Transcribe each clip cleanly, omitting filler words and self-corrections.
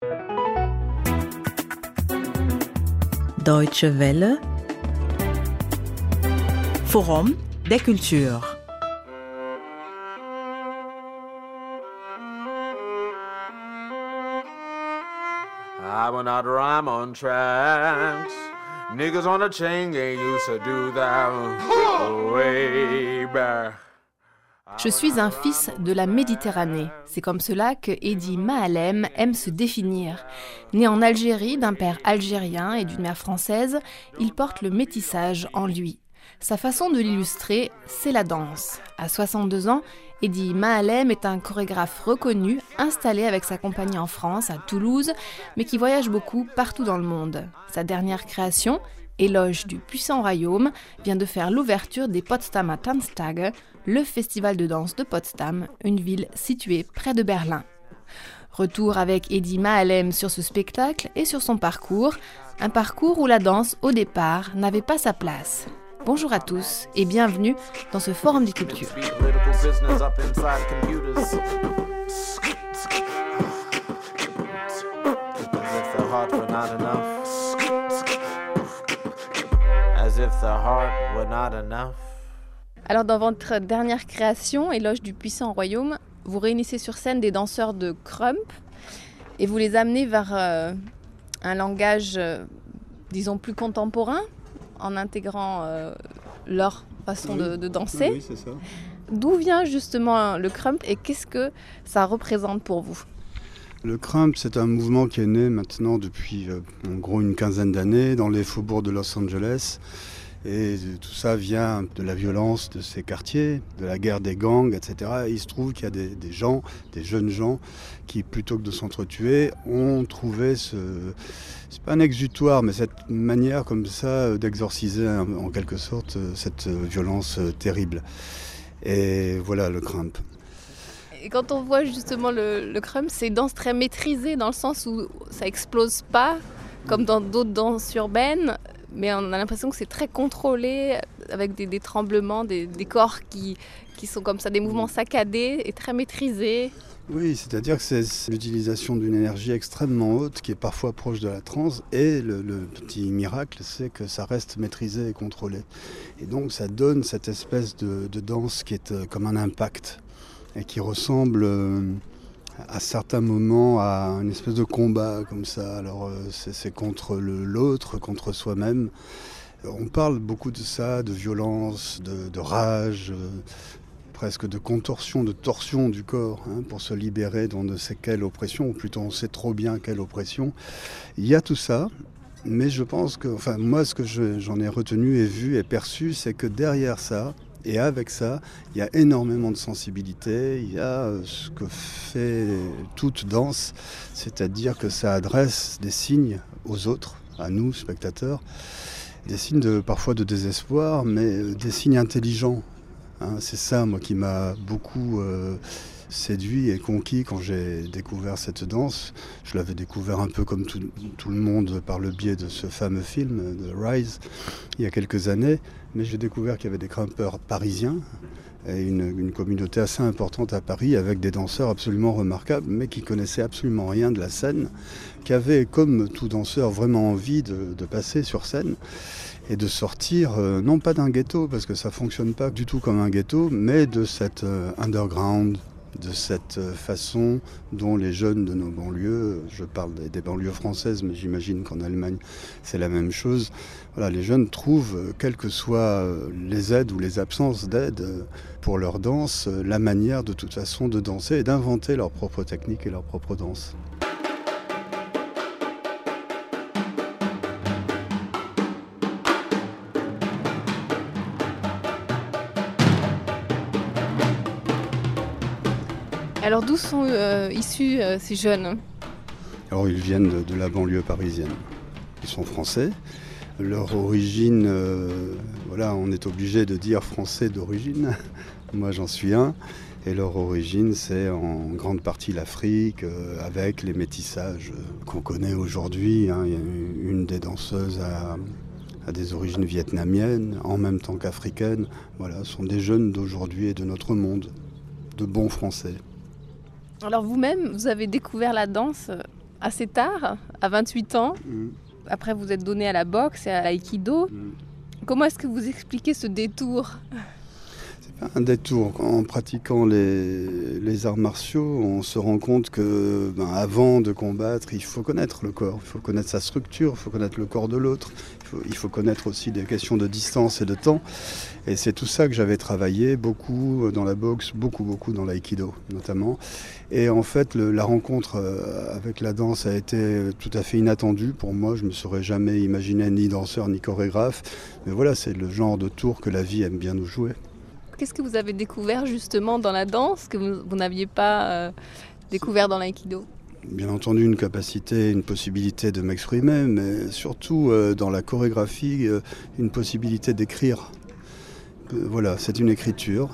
Deutsche Welle, Forum der Kultur. I went out to rhyme on tracks. Niggas on the chain gang used to do that way back. Je suis un fils de la Méditerranée. C'est comme cela que Eddie Mahalem aime se définir. Né en Algérie d'un père algérien et d'une mère française, il porte le métissage en lui. Sa façon de l'illustrer, c'est la danse. À 62 ans, Eddie Mahalem est un chorégraphe reconnu, installé avec sa compagnie en France, à Toulouse, mais qui voyage beaucoup partout dans le monde. Sa dernière création, Éloge du puissant royaume, vient de faire l'ouverture des Potsdamer Tanztage, le festival de danse de Potsdam, une ville située près de Berlin. Retour avec Eddie Mahalem sur ce spectacle et sur son parcours, un parcours où la danse, au départ, n'avait pas sa place. Bonjour à tous et bienvenue dans ce Forum des Cultures. Alors dans votre dernière création, Éloge du puissant royaume, vous réunissez sur scène des danseurs de Krump et vous les amenez vers un langage, disons, plus contemporain, en intégrant leur façon de danser. Oui, c'est ça. D'où vient justement le Krump et qu'est-ce que ça représente pour vous ? Le Krump, c'est un mouvement qui est né maintenant depuis en gros une quinzaine d'années dans les faubourgs de Los Angeles. Et tout ça vient de la violence de ces quartiers, de la guerre des gangs, etc. Et il se trouve qu'il y a des gens, des jeunes gens, qui plutôt que de s'entretuer, ont trouvé c'est pas un exutoire, mais cette manière comme ça d'exorciser en quelque sorte cette violence terrible. Et voilà le Krump. Et quand on voit justement le Krump, c'est une danse très maîtrisée dans le sens où ça explose pas, comme dans d'autres danses urbaines. Mais on a l'impression que c'est très contrôlé, avec des tremblements, des corps qui sont comme ça, des mouvements saccadés et très maîtrisés. Oui, c'est-à-dire que c'est l'utilisation d'une énergie extrêmement haute qui est parfois proche de la transe. Et le petit miracle, c'est que ça reste maîtrisé et contrôlé. Et donc ça donne cette espèce de danse qui est comme un impact et qui ressemble à certains moments à une espèce de combat comme ça. Alors c'est contre l'autre, contre soi-même. On parle beaucoup de ça, de violence, de rage, presque de contorsion, de torsion du corps, pour se libérer d'on ne sait quelle oppression, ou plutôt on sait trop bien quelle oppression. Il y a tout ça, mais je pense que, moi ce que j'en ai retenu et vu et perçu, c'est que derrière ça, et avec ça, il y a énormément de sensibilité, il y a ce que fait toute danse, c'est-à-dire que ça adresse des signes aux autres, à nous, spectateurs, des signes parfois de désespoir, mais des signes intelligents. C'est ça, moi, qui m'a beaucoup séduit et conquis quand j'ai découvert cette danse. Je l'avais découvert un peu comme tout le monde par le biais de ce fameux film, de Rise, il y a quelques années. Mais j'ai découvert qu'il y avait des Krumpers parisiens et une communauté assez importante à Paris avec des danseurs absolument remarquables, mais qui connaissaient absolument rien de la scène, qui avaient, comme tout danseur, vraiment envie de passer sur scène et de sortir, non pas d'un ghetto, parce que ça ne fonctionne pas du tout comme un ghetto, mais de cet underground, de cette façon dont les jeunes de nos banlieues, je parle des banlieues françaises, mais j'imagine qu'en Allemagne c'est la même chose, voilà, les jeunes trouvent, quelles que soient les aides ou les absences d'aide pour leur danse, la manière de toute façon de danser et d'inventer leur propre technique et leur propre danse. Alors d'où sont issus ces jeunes ? Alors ils viennent de la banlieue parisienne. Ils sont français. Leur origine, on est obligé de dire français d'origine. Moi j'en suis un. Et leur origine, c'est en grande partie l'Afrique, avec les métissages qu'on connaît aujourd'hui. Il y a une des danseuses a des origines vietnamiennes, en même temps qu'africaines. Voilà, ce sont des jeunes d'aujourd'hui et de notre monde, de bons Français. Alors vous-même, vous avez découvert la danse assez tard, à 28 ans. Après, vous êtes donné à la boxe et à l'aïkido. Comment est-ce que vous expliquez ce détour ? C'est pas un détour. En pratiquant les arts martiaux, on se rend compte que avant de combattre, il faut connaître le corps, il faut connaître sa structure, il faut connaître le corps de l'autre, il faut connaître aussi des questions de distance et de temps. Et c'est tout ça que j'avais travaillé beaucoup dans la boxe, beaucoup dans l'aïkido notamment. Et en fait, la rencontre avec la danse a été tout à fait inattendue pour moi. Je ne me serais jamais imaginé ni danseur ni chorégraphe. Mais voilà, c'est le genre de tour que la vie aime bien nous jouer. Qu'est-ce que vous avez découvert justement dans la danse que vous n'aviez pas découvert dans l'aïkido ? Bien entendu, une capacité, une possibilité de m'exprimer, mais surtout dans la chorégraphie, une possibilité d'écrire. Voilà, c'est une écriture.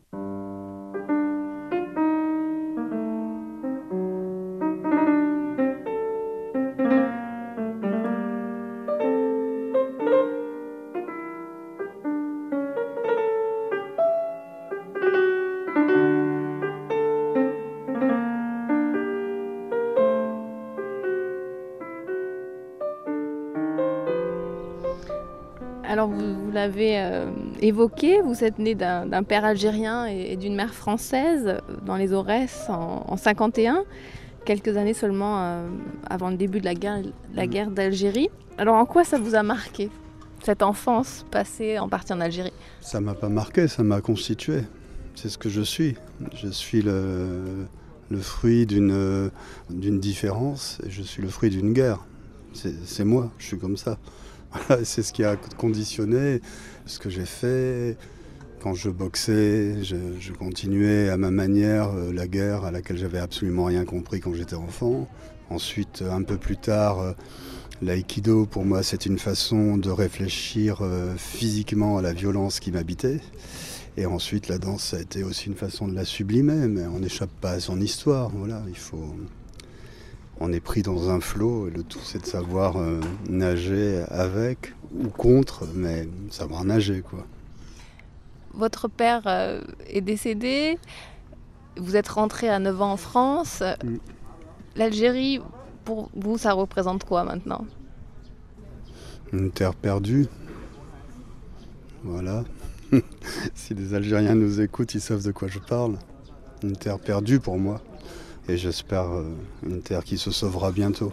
Alors vous l'avez évoqué, vous êtes né d'un père algérien et d'une mère française dans les Aurès en 51, quelques années seulement avant le début de la guerre d'Algérie. Alors en quoi ça vous a marqué, cette enfance passée en partie en Algérie ? Ça m'a pas marqué, ça m'a constitué. C'est ce que je suis. Je suis le fruit d'une différence et je suis le fruit d'une guerre. C'est moi, je suis comme ça. Voilà, c'est ce qui a conditionné ce que j'ai fait. Quand je boxais, je continuais à ma manière la guerre à laquelle j'avais absolument rien compris quand j'étais enfant. Ensuite, un peu plus tard, l'aïkido, pour moi, c'est une façon de réfléchir physiquement à la violence qui m'habitait. Et ensuite, la danse, ça a été aussi une façon de la sublimer, mais on n'échappe pas à son histoire. Voilà, on est pris dans un flot, et le tout c'est de savoir nager avec ou contre, mais savoir nager, quoi. Votre père est décédé, vous êtes rentré à 9 ans en France. L'Algérie, pour vous, ça représente quoi maintenant ? Une terre perdue. Voilà. Si les Algériens nous écoutent, ils savent de quoi je parle. Une terre perdue pour moi. Et j'espère une terre qui se sauvera bientôt.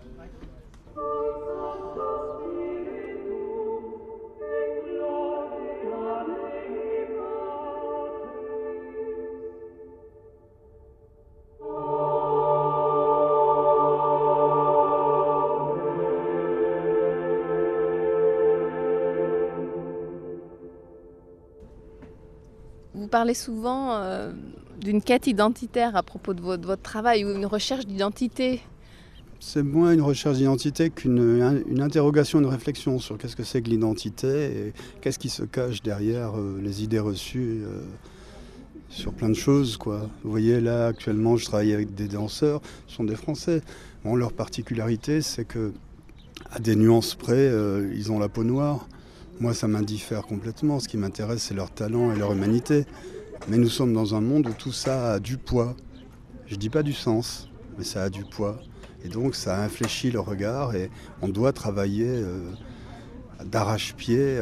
Vous parlez souvent d'une quête identitaire à propos de votre travail ou une recherche d'identité. C'est moins une recherche d'identité qu'une interrogation, une réflexion sur qu'est-ce que c'est que l'identité et qu'est-ce qui se cache derrière les idées reçues sur plein de choses, quoi. Vous voyez, là, actuellement, je travaille avec des danseurs, ce sont des Français. Bon, leur particularité, c'est que, à des nuances près, ils ont la peau noire. Moi, ça m'indiffère complètement. Ce qui m'intéresse, c'est leur talent et leur humanité. Mais nous sommes dans un monde où tout ça a du poids. Je dis pas du sens, mais ça a du poids. Et donc, ça infléchit le regard et on doit travailler d'arrache-pied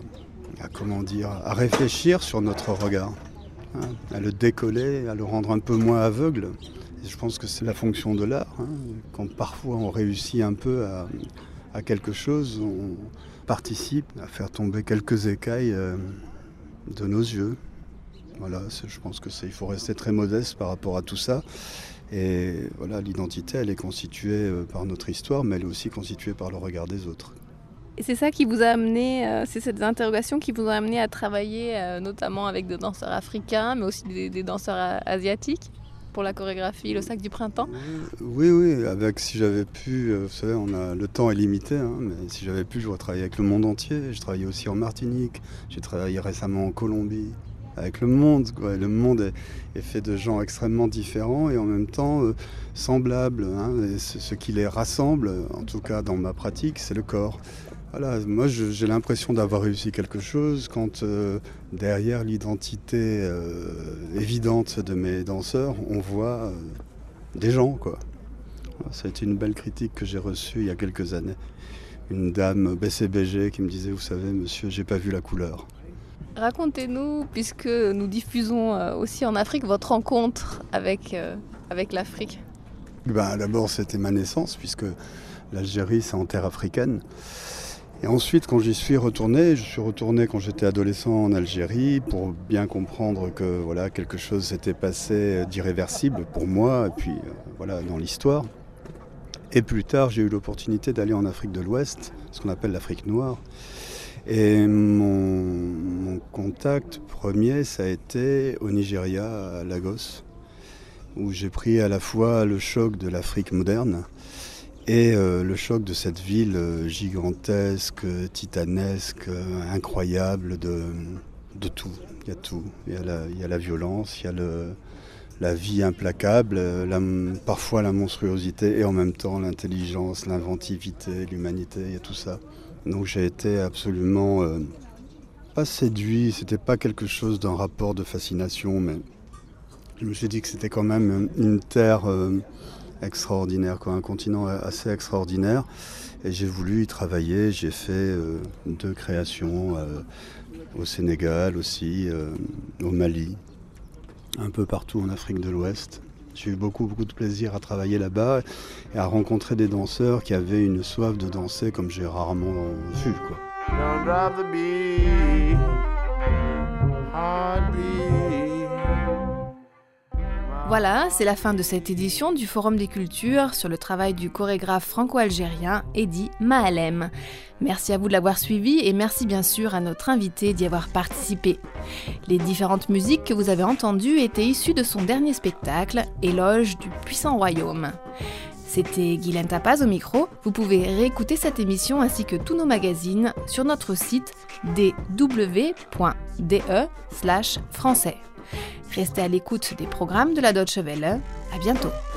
à réfléchir sur notre regard, hein, à le décoller, à le rendre un peu moins aveugle. Et je pense que c'est la fonction de l'art. Hein. Quand parfois on réussit un peu à quelque chose, on participe à faire tomber quelques écailles de nos yeux. Voilà, je pense il faut rester très modeste par rapport à tout ça. Et voilà, l'identité, elle est constituée par notre histoire, mais elle est aussi constituée par le regard des autres. Et c'est ça qui vous a amené, c'est cette interrogation qui vous a amené à travailler notamment avec des danseurs africains, mais aussi des danseurs asiatiques pour la chorégraphie Le Sac du Printemps. Oui, si j'avais pu, vous savez, le temps est limité, hein, mais si j'avais pu, j'aurais travaillé avec le monde entier. J'ai travaillé aussi en Martinique, j'ai travaillé récemment en Colombie, avec le monde, quoi. Le monde est fait de gens extrêmement différents et en même temps semblables. Hein, et ce qui les rassemble, en tout cas dans ma pratique, c'est le corps. Voilà, moi j'ai l'impression d'avoir réussi quelque chose quand derrière l'identité évidente de mes danseurs, on voit des gens, quoi. Ça a été une belle critique que j'ai reçue il y a quelques années. Une dame BCBG qui me disait, vous savez monsieur, j'ai pas vu la couleur. Racontez-nous, puisque nous diffusons aussi en Afrique, votre rencontre avec l'Afrique. D'abord, c'était ma naissance, puisque l'Algérie, c'est en terre africaine. Et ensuite, quand j'y suis retourné, quand j'étais adolescent en Algérie, pour bien comprendre que voilà, quelque chose s'était passé d'irréversible pour moi, et puis dans l'histoire. Et plus tard, j'ai eu l'opportunité d'aller en Afrique de l'Ouest, ce qu'on appelle l'Afrique noire. Et mon contact premier, ça a été au Nigeria, à Lagos, où j'ai pris à la fois le choc de l'Afrique moderne et le choc de cette ville gigantesque, titanesque, incroyable de tout. Il y a tout. Il y a la violence, il y a la vie implacable, parfois la monstruosité et en même temps l'intelligence, l'inventivité, l'humanité, il y a tout ça. Donc j'ai été absolument pas séduit, c'était pas quelque chose d'un rapport de fascination, mais je me suis dit que c'était quand même une terre extraordinaire, un continent assez extraordinaire. Et j'ai voulu y travailler, j'ai fait 2 créations au Sénégal aussi, au Mali, un peu partout en Afrique de l'Ouest. J'ai eu beaucoup de plaisir à travailler là-bas et à rencontrer des danseurs qui avaient une soif de danser comme j'ai rarement vu, quoi. Don't drive the beat, heartbeat. Voilà, c'est la fin de cette édition du Forum des Cultures sur le travail du chorégraphe franco-algérien Hedi Mahalem. Merci à vous de l'avoir suivi et merci bien sûr à notre invité d'y avoir participé. Les différentes musiques que vous avez entendues étaient issues de son dernier spectacle, Éloge du puissant royaume. C'était Guylaine Tapaz au micro. Vous pouvez réécouter cette émission ainsi que tous nos magazines sur notre site dw.de/français. Restez à l'écoute des programmes de la Deutsche Welle. À bientôt.